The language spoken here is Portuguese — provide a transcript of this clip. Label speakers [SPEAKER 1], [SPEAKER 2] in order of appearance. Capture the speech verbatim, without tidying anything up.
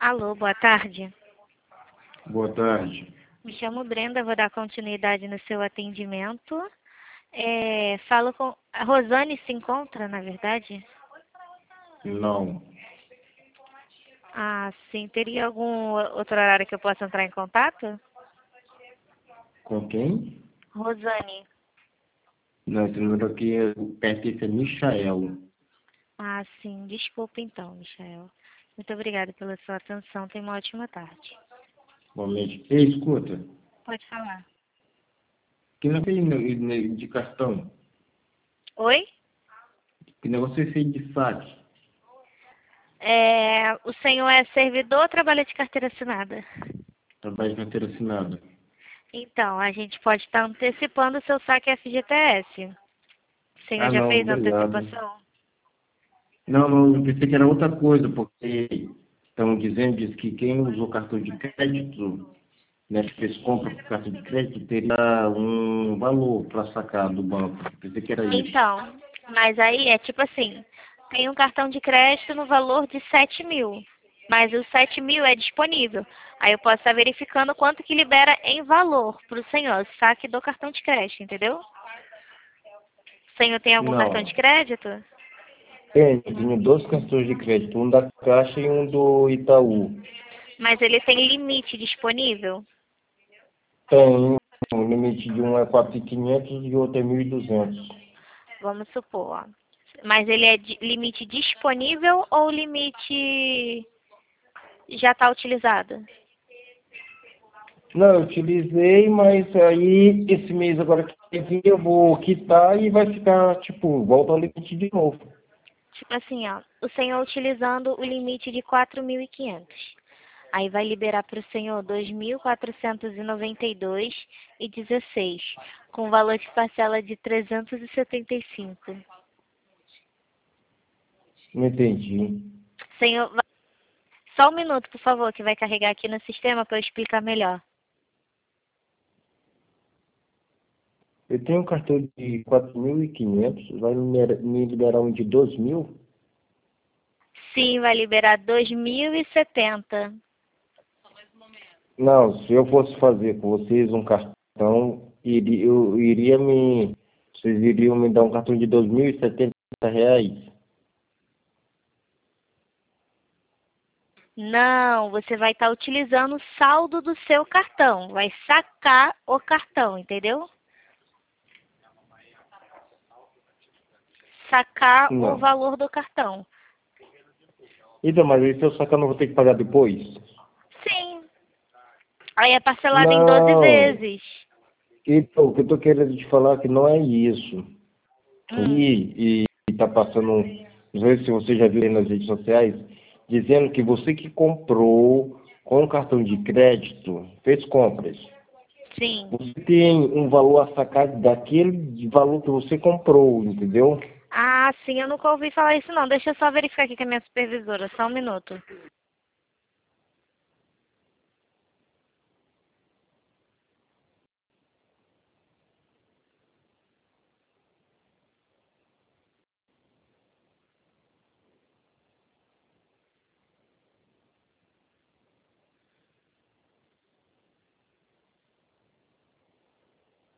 [SPEAKER 1] Alô, boa tarde.
[SPEAKER 2] Boa tarde.
[SPEAKER 1] Me chamo Brenda, vou dar continuidade no seu atendimento. É, falo com... A Rosane se encontra, na verdade?
[SPEAKER 2] Não.
[SPEAKER 1] Ah, sim. Teria algum outro horário que eu possa entrar em contato?
[SPEAKER 2] Com quem?
[SPEAKER 1] Rosane.
[SPEAKER 2] Não, esse número aqui é, pertence a Michael.
[SPEAKER 1] Ah, sim. Desculpa então, Michael. Muito obrigada pela sua atenção. Tenha uma ótima tarde.
[SPEAKER 2] Momento. Ei, escuta.
[SPEAKER 1] Pode falar.
[SPEAKER 2] Que negócio é de cartão?
[SPEAKER 1] Oi?
[SPEAKER 2] Que negócio é esse aí de saque?
[SPEAKER 1] É, o senhor é servidor ou trabalha de carteira assinada?
[SPEAKER 2] Trabalho de carteira assinada.
[SPEAKER 1] Então, a gente pode estar antecipando o seu saque F G T S. O senhor
[SPEAKER 2] Ah,
[SPEAKER 1] já
[SPEAKER 2] não,
[SPEAKER 1] fez a
[SPEAKER 2] obrigado.
[SPEAKER 1] antecipação?
[SPEAKER 2] Não, não, eu pensei que era outra coisa, porque estão dizendo diz que quem usou cartão de crédito, né, que fez compra com cartão de crédito, teria um valor para sacar do banco. Pensei que era isso.
[SPEAKER 1] Então, mas aí é tipo assim, tem um cartão de crédito no valor de sete mil, mas os sete mil é disponível. Aí eu posso estar verificando quanto que libera em valor para o senhor, o saque do cartão de crédito, entendeu? O senhor tem algum cartão de
[SPEAKER 2] Não.
[SPEAKER 1] crédito?
[SPEAKER 2] Tenho, tenho dois cartões de crédito, um da Caixa e um do Itaú.
[SPEAKER 1] Mas ele tem limite disponível?
[SPEAKER 2] Tem um limite de um é quatro mil e quinhentos e outro é mil e duzentos.
[SPEAKER 1] Vamos supor, ó. Mas ele é de limite disponível ou limite já está utilizado?
[SPEAKER 2] Não, eu utilizei, mas aí esse mês agora que vem eu vou quitar e vai ficar, tipo, volta ao limite de novo.
[SPEAKER 1] Tipo assim, ó, o senhor utilizando o limite de quatro mil e quinhentos. Aí vai liberar para o senhor dois mil quatrocentos e noventa e dois e dezesseis, com valor de parcela de trezentos e setenta e cinco.
[SPEAKER 2] Não entendi.
[SPEAKER 1] Senhor, va- só um minuto, por favor, que vai carregar aqui no sistema para eu explicar melhor.
[SPEAKER 2] Eu tenho um cartão de quatro mil e quinhentos, vai me me liberar um de dois mil?
[SPEAKER 1] Sim, vai liberar dois mil e setenta.
[SPEAKER 2] Não, se eu fosse fazer com vocês um cartão, iri- eu iria me. Vocês iriam me dar um cartão de dois mil e setenta reais.
[SPEAKER 1] Não, você vai estar utilizando o saldo do seu cartão. Vai sacar o cartão, entendeu? Sacar o
[SPEAKER 2] Não.
[SPEAKER 1] valor do cartão.
[SPEAKER 2] Então, mas aí se eu sacar, eu não vou ter que pagar depois?
[SPEAKER 1] Sim. Aí é parcelado em doze
[SPEAKER 2] Não.
[SPEAKER 1] vezes.
[SPEAKER 2] Então, o que eu tô querendo te falar é que não é isso.
[SPEAKER 1] Hum.
[SPEAKER 2] E, e tá passando, não sei se você já viu aí nas redes sociais, dizendo que você que comprou com cartão de crédito, fez compras.
[SPEAKER 1] Sim.
[SPEAKER 2] Você tem um valor a sacar daquele valor que você comprou, entendeu?
[SPEAKER 1] Ah, sim, eu nunca ouvi falar isso não. Deixa eu só verificar aqui com a minha supervisora, só um minuto.